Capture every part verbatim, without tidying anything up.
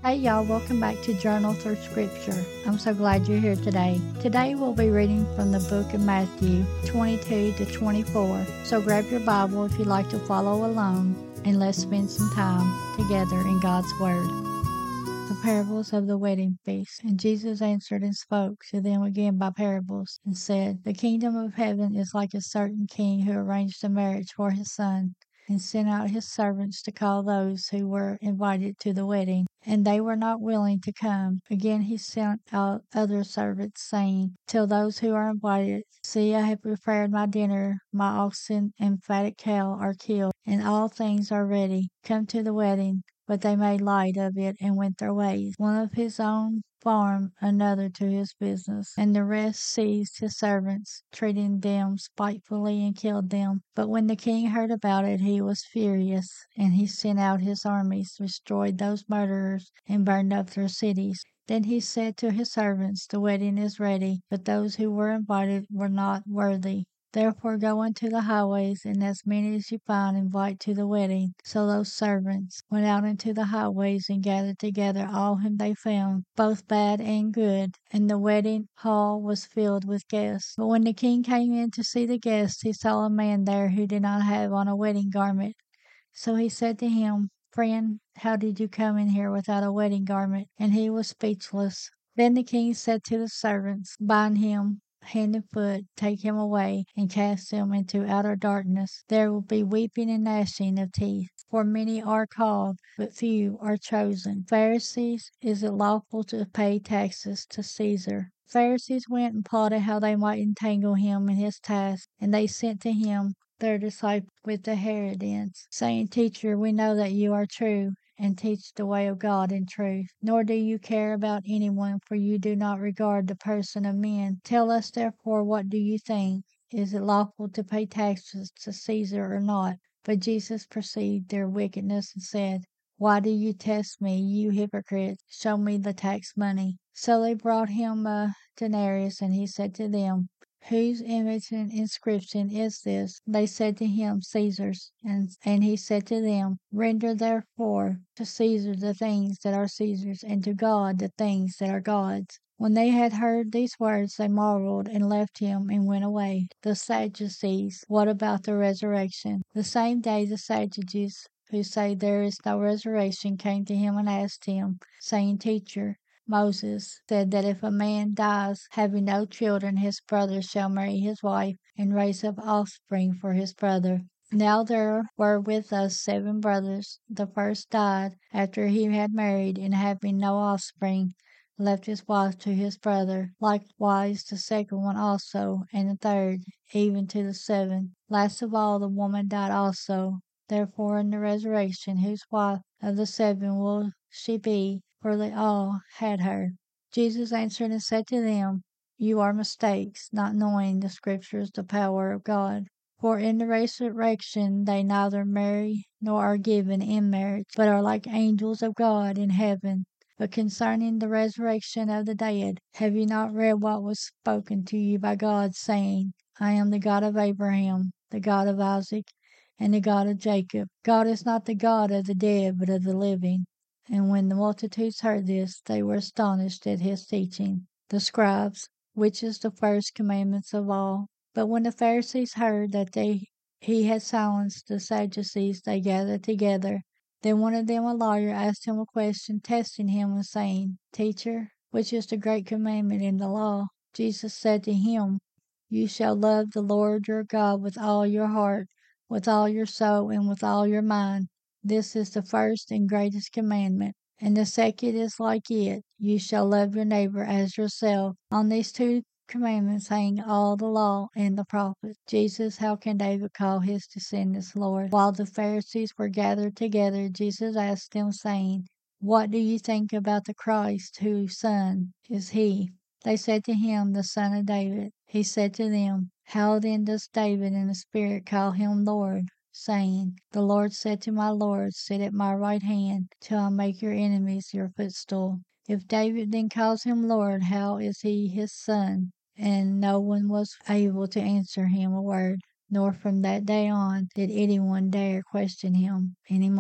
Hey y'all, welcome back to Journal Through Scripture. I'm so glad you're here today. Today we'll be reading from the book of Matthew twenty-two to twenty-four. So grab your Bible if you'd like to follow along, and let's spend some time together in God's Word. The parables of the wedding feast. And Jesus answered and spoke to them again by parables, and said, The kingdom of heaven is like a certain king who arranged a marriage for his son, and sent out his servants to call those who were invited to the wedding, and they were not willing to come. Again he sent out other servants, saying, Tell those who are invited, See, I have prepared my dinner, my oxen and fatted cow are killed, and all things are ready. Come to the wedding. But they made light of it and went their ways, one of his own farm, another to his business. And the rest seized his servants, treating them spitefully, and killed them. But when the king heard about it, he was furious, and he sent out his armies, destroyed those murderers, and burned up their cities. Then he said to his servants, The wedding is ready, but those who were invited were not worthy. Therefore go into the highways, and as many as you find invite to the wedding. So those servants went out into the highways and gathered together all whom they found, both bad and good, and the wedding hall was filled with guests. But when the king came in to see the guests, he saw a man there who did not have on a wedding garment. So he said to him, Friend, how did you come in here without a wedding garment? And he was speechless. Then the king said to the servants, Bind him hand and foot, take him away, and cast him into outer darkness. There will be weeping and gnashing of teeth. For many are called, but few are chosen. Pharisees, is it lawful to pay taxes to Caesar? Pharisees went and plotted how they might entangle him in his task, and they sent to him their disciples with the Herodians, saying, Teacher, we know that you are true, and teach the way of God in truth. Nor do you care about anyone, for you do not regard the person of men. Tell us therefore, what do you think? Is it lawful to pay taxes to Caesar or not? But Jesus perceived their wickedness and said, Why do you test me, you hypocrites? Show me the tax money. So they brought him a denarius, and he said to them, Whose image and inscription is this? They said to him, Caesar's. And, and he said to them, Render therefore to Caesar the things that are Caesar's, and to God the things that are God's. When they had heard these words, they marveled, and left him, and went away. The Sadducees. What about the resurrection? The same day the Sadducees, who say there is no resurrection, came to him and asked him, saying, Teacher, Moses said that if a man dies having no children, his brother shall marry his wife and raise up offspring for his brother. Now there were with us seven brothers. The first died after he had married, and having no offspring, left his wife to his brother. Likewise the second one also, and the third, even to the seventh. Last of all the woman died also. Therefore in the resurrection, whose wife of the seven will she be? For they all had her. Jesus answered and said to them, You are mistakes, not knowing the Scriptures, the power of God. For in the resurrection they neither marry nor are given in marriage, but are like angels of God in heaven. But concerning the resurrection of the dead, have you not read what was spoken to you by God, saying, I am the God of Abraham, the God of Isaac, and the God of Jacob? God is not the God of the dead, but of the living. And when the multitudes heard this, they were astonished at his teaching. The scribes, which is the first commandments of all. But when the Pharisees heard that they he had silenced the Sadducees, they gathered together. Then one of them, a lawyer, asked him a question, testing him and saying, Teacher, which is the great commandment in the law? Jesus said to him, You shall love the Lord your God with all your heart, with all your soul, and with all your mind. This is the first and greatest commandment. And the second is like it, You shall love your neighbor as yourself. On these two commandments hang all the law and the prophets. Jesus, how can David call his descendants Lord? While the Pharisees were gathered together, Jesus asked them, saying, What do you think about the Christ? Whose son is he? They said to him, The son of David. He said to them, How then does David in the Spirit call him Lord, saying, The Lord said to my Lord, Sit at my right hand, till I make your enemies your footstool. If David then calls him Lord, how is he his son? And no one was able to answer him a word, nor from that day on did anyone dare question him any more.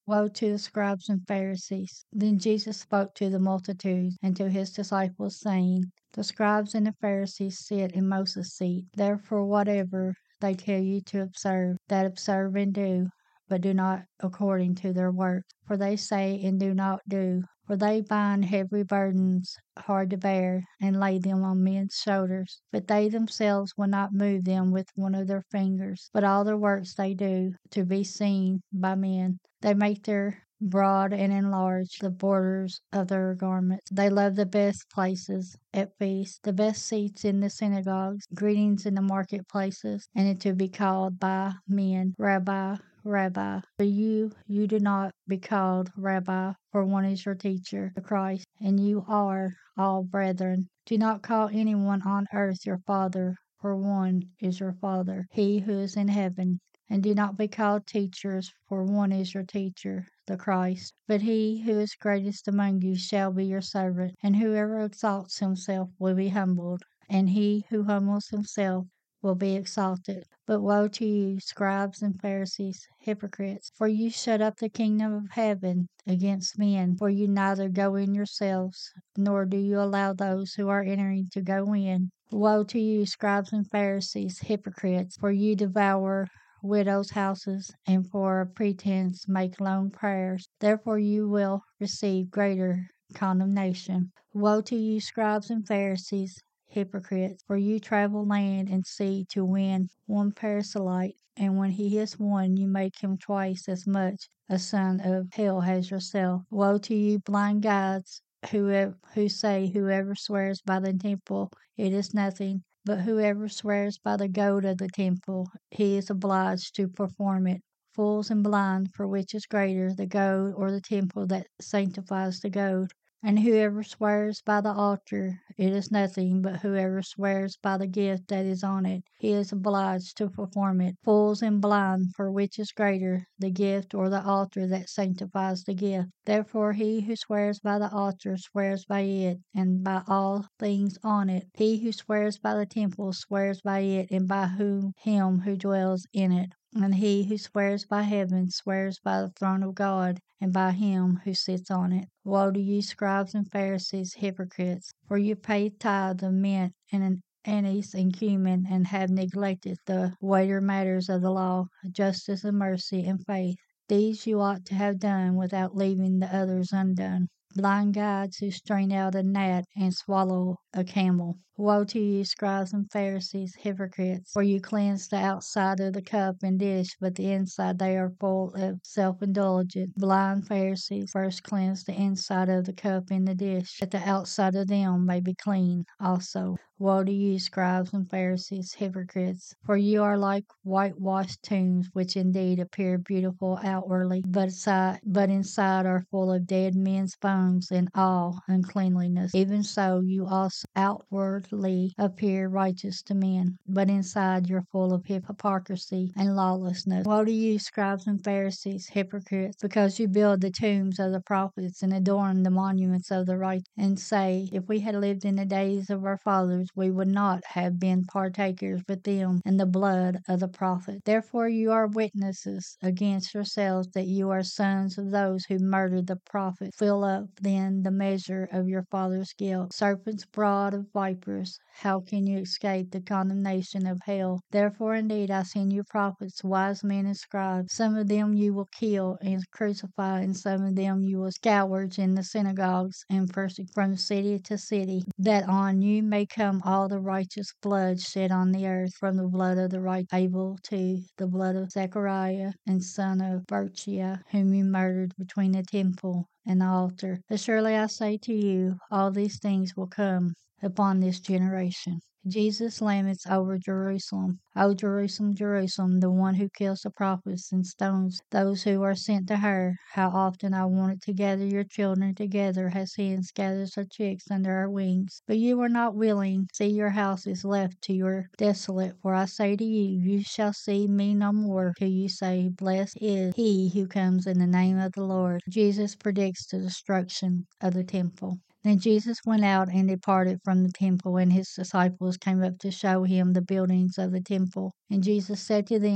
Woe to the scribes and Pharisees! Then Jesus spoke to the multitude and to his disciples, saying, The scribes and the Pharisees sit in Moses' seat. Therefore, whatever they tell you to observe, that observe and do, but do not according to their works. For they say and do not do. For they bind heavy burdens hard to bear, and lay them on men's shoulders. But they themselves will not move them with one of their fingers. But all their works they do to be seen by men. They make their broad and enlarge the borders of their garments. They love the best places at feasts, the best seats in the synagogues, greetings in the marketplaces, and to be called by men, Rabbi, Rabbi. For you, you do not be called Rabbi, for one is your teacher, the Christ, and you are all brethren. Do not call anyone on earth your father, for one is your Father, he who is in heaven. And do not be called teachers, for one is your teacher, the Christ. But he who is greatest among you shall be your servant. And whoever exalts himself will be humbled, and he who humbles himself will be exalted. But woe to you, scribes and Pharisees, hypocrites! For you shut up the kingdom of heaven against men, for you neither go in yourselves, nor do you allow those who are entering to go in. Woe to you, scribes and Pharisees, hypocrites! For you devour widows' houses, and for a pretense make long prayers. Therefore you will receive greater condemnation. Woe to you, scribes and Pharisees, hypocrites! For you travel land and sea to win one proselyte, and when he is won, you make him twice as much a son of hell as yourself. Woe to you, blind guides, who, who say, Whoever swears by the temple, it is nothing. But whoever swears by the gold of the temple, he is obliged to perform it. Fools and blind, for which is greater, the gold or the temple that sanctifies the gold? And whoever swears by the altar, it is nothing, but whoever swears by the gift that is on it, he is obliged to perform it. Fools and blind, for which is greater, the gift or the altar that sanctifies the gift? Therefore he who swears by the altar swears by it, and by all things on it. He who swears by the temple swears by it, and by whom him who dwells in it. And he who swears by heaven swears by the throne of God, and by him who sits on it. Woe to you, scribes and Pharisees, hypocrites! For you pay tithe of mint and anise and cumin, and have neglected the weightier matters of the law, justice and mercy and faith. These you ought to have done without leaving the others undone. Blind guides who strain out a gnat and swallow a camel. Woe to you, scribes and Pharisees, hypocrites! For you cleanse the outside of the cup and dish, but the inside they are full of self-indulgence. Blind Pharisees, first cleanse the inside of the cup and the dish, that the outside of them may be clean also. Woe to you, scribes and Pharisees, hypocrites! For you are like whitewashed tombs, which indeed appear beautiful outwardly, but inside, but inside are full of dead men's bones and all uncleanliness. Even so you also outwardly appear righteous to men, but inside you're full of hypocrisy and lawlessness. Woe to you, scribes and Pharisees, hypocrites! Because you build the tombs of the prophets and adorn the monuments of the righteous, and say, If we had lived in the days of our fathers, we would not have been partakers with them in the blood of the prophets. Therefore you are witnesses against yourselves that you are sons of those who murdered the prophets. Fill up then the measure of your father's guilt. Serpents brood of vipers, how can you escape the condemnation of hell? Therefore indeed I send you prophets, wise men and scribes. Some of them you will kill and crucify, and some of them you will scourge in the synagogues and persecute from city to city, that on you may come all the righteous blood shed on the earth, from the blood of the right Abel to the blood of Zechariah and son of Berechiah, whom you murdered between the temple and the altar. But surely I say to you, all these things will come upon this generation. Jesus laments over Jerusalem. O Jerusalem, Jerusalem, the one who kills the prophets and stones those who are sent to her. How often I wanted to gather your children together, as hens gathers her chicks under her wings. But you were not willing. See, your house is left to your desolate. For I say to you, you shall see me no more, till you say, Blessed is he who comes in the name of the Lord. Jesus predicts the destruction of the temple. Then Jesus went out and departed from the temple, and his disciples came up to show him the buildings of the temple. And Jesus said to them,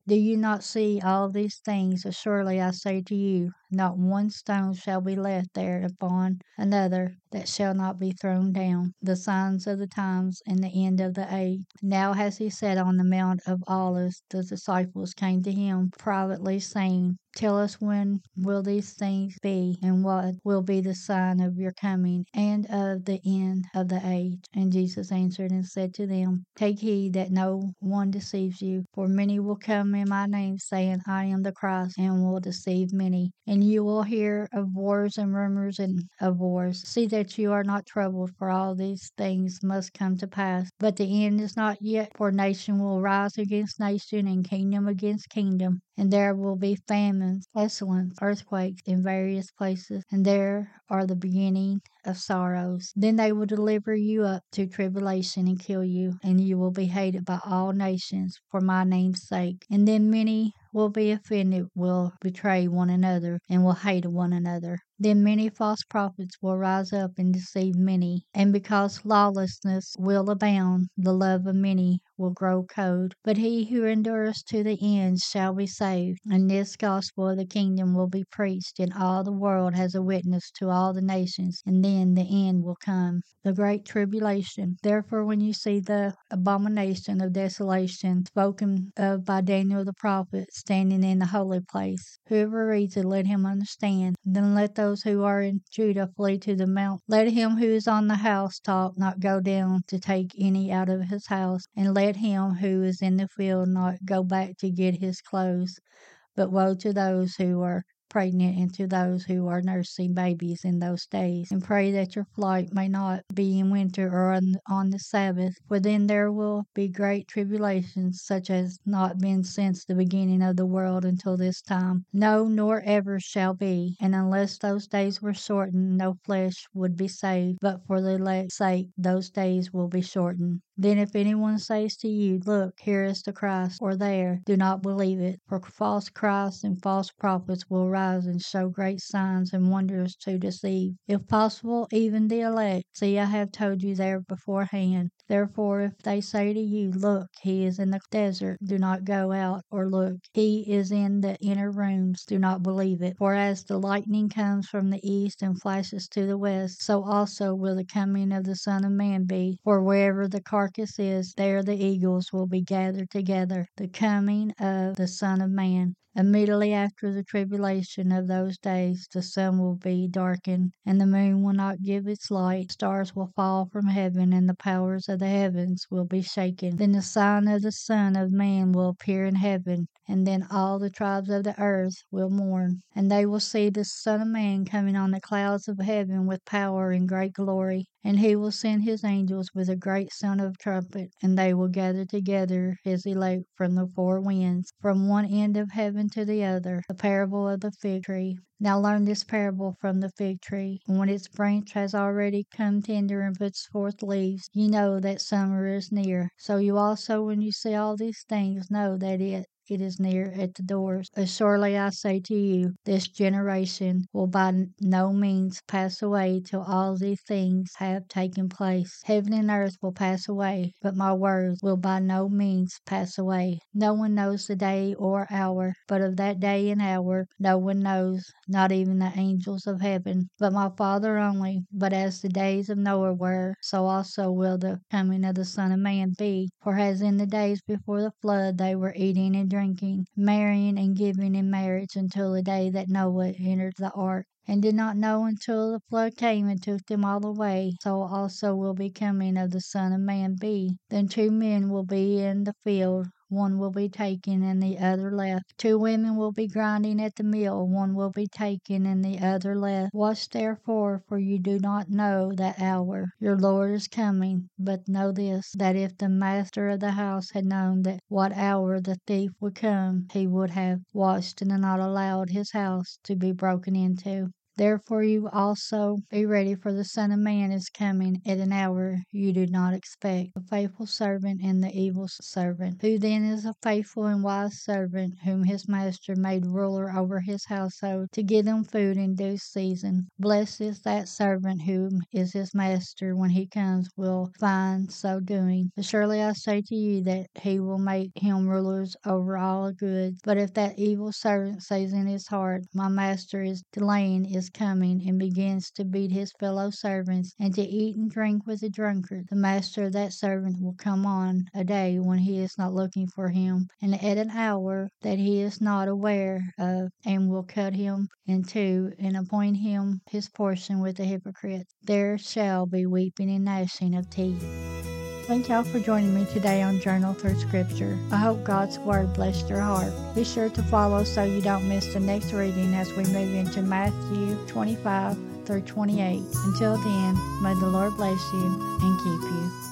Do you not see all these things? Surely I say to you, not one stone shall be left there upon another that shall not be thrown down. The signs of the times and the end of the age. Now as he sat on the Mount of Olives, the disciples came to him privately, saying, Tell us, when will these things be, and what will be the sign of your coming and of the end of the age? And Jesus answered and said to them, Take heed that no one deceives you, for many will come in my name, saying, I am the Christ, and will deceive many. And you will hear of wars and rumors and of wars. See that you are not troubled, for all these things must come to pass. But the end is not yet, for nation will rise against nation, and kingdom against kingdom. And there will be famines, pestilence, earthquakes in various places, and there are the beginning of sorrows. Then they will deliver you up to tribulation and kill you, and you will be hated by all nations for my name's sake. And then many will be offended, will betray one another, and will hate one another. Then many false prophets will rise up and deceive many. And because lawlessness will abound, the love of many will grow cold. But he who endures to the end shall be saved. And this gospel of the kingdom will be preached in all the world as a witness to all the nations, and then the end will come, the great tribulation. Therefore, when you see the abomination of desolation spoken of by Daniel the prophet standing in the holy place, whoever reads it, let him understand. Then let those who are in Judah flee to the mount. Let him who is on the housetop not go down to take any out of his house, and let him who is in the field not go back to get his clothes. But woe to those who are pregnant and to those who are nursing babies in those days. And pray that your flight may not be in winter or on, on the Sabbath, for then there will be great tribulations, such as not been since the beginning of the world until this time. No, nor ever shall be. And unless those days were shortened, no flesh would be saved. But for the elect's sake, those days will be shortened. Then if anyone says to you, Look, here is the Christ, or there, do not believe it. For false Christs and false prophets will rise and show great signs and wonders to deceive, if possible, even the elect. See, I have told you there beforehand. Therefore, if they say to you, Look, he is in the desert, do not go out, or look, he is in the inner rooms, do not believe it. For as the lightning comes from the east and flashes to the west, so also will the coming of the Son of Man be. For wherever the carcass is, there the eagles will be gathered together. The coming of the Son of Man. Immediately after the tribulation of those days, the sun will be darkened, and the moon will not give its light. Stars will fall from heaven, and the powers of the heavens will be shaken. Then the sign of the Son of Man will appear in heaven, and then all the tribes of the earth will mourn. And they will see the Son of Man coming on the clouds of heaven with power and great glory. And he will send his angels with a great sound of trumpet, and they will gather together his elect from the four winds, from one end of heaven to the other. The parable of the fig tree. Now learn this parable from the fig tree. When its branch has already come tender and puts forth leaves, you know that summer is near. So you also, when you see all these things, know that it It is near at the doors. As surely I say to you, this generation will by no means pass away till all these things have taken place. Heaven and earth will pass away, but my words will by no means pass away. No one knows the day or hour, but of that day and hour no one knows, not even the angels of heaven, but my Father only. But as the days of Noah were, so also will the coming of the Son of Man be. For as in the days before the flood they were eating and drinking, marrying and giving in marriage until the day that Noah entered the ark, and did not know until the flood came and took them all away, so also will be coming of the Son of Man be. Then two men will be in the field, one will be taken and the other left. Two women will be grinding at the mill, one will be taken and the other left. Watch therefore, for you do not know that hour your Lord is coming. But know this, that if the master of the house had known that what hour the thief would come, he would have watched and not allowed his house to be broken into. Therefore you also be ready, for the Son of Man is coming at an hour you do not expect. The faithful servant and the evil servant. Who then is a faithful and wise servant, whom his master made ruler over his household, to give them food in due season? Blessed is that servant whom is his master, when he comes, will find so doing. But surely I say to you that he will make him rulers over all goods. But if that evil servant says in his heart, My master is delaying is coming, and begins to beat his fellow servants, and to eat and drink with the drunkards, the master of that servant will come on a day when he is not looking for him, and at an hour that he is not aware of, and will cut him in two, and appoint him his portion with the hypocrites. There shall be weeping and gnashing of teeth. Thank y'all for joining me today on Journal Through Scripture. I hope God's Word blessed your heart. Be sure to follow so you don't miss the next reading as we move into Matthew twenty-five through twenty-eight. Until then, may the Lord bless you and keep you.